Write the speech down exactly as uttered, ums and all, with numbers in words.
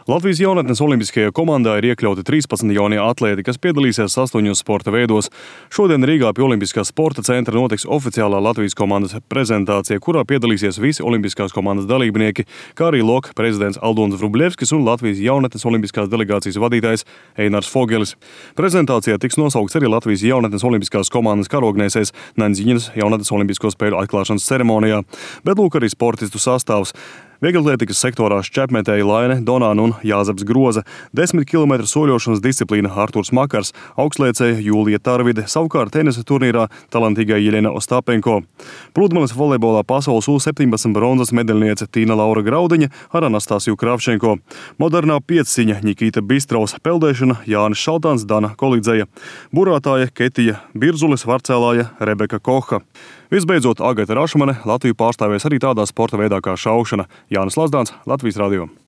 Latvijas jaunatnes olimpiskajā komandā ir iekļauti trīspadsmit jaunie atlēti, kas piedalīsies astoņos sporta veidos. Šodien Rīgā pie Olimpiskā sporta centra notiks oficiālā Latvijas komandas prezentācija, kurā piedalīsies visi olimpiskās komandas dalībnieki, kā arī L O K prezidents Aldons Vrublevskis un Latvijas jaunatnes olimpiskās delegācijas vadītājs Einars Fogelis. Prezentācijā tiks nosaukts arī Latvijas jaunatnes olimpiskās komandas karognēsējs Nandziņas jaunatnes olimpisko spēļu atklāšanas ceremonijā, bet lūk arī sportistu sastāvs. Vieglatlētikas sektorā šķepmetēji Laine Donāna un Jāzeps Groza, desmit kilometru soļošanas disciplīna Arturs Makars, augstliecēja Jūlija Tarvide, savukārt tenisa turnīrā talantīgā Jeļena Ostapenko. Pludmales volejbolā pasaules U septiņpadsmit bronzas medaļniece Tīna Laura Graudiņa ar Anastasiju Kravčenko. Modernā piecsiņa Nikita Bistraus, peldēšana Jānis Šaltāns, Dana Kolidzeja, burātāja Ketija Birzulis, varcēlāja Rebeka Koha. Visbeidzot, Agata Rašmane Latviju pārstāvēs arī tādā sporta veidā kā šaušana. Jānis Lazdāns, Latvijas radio.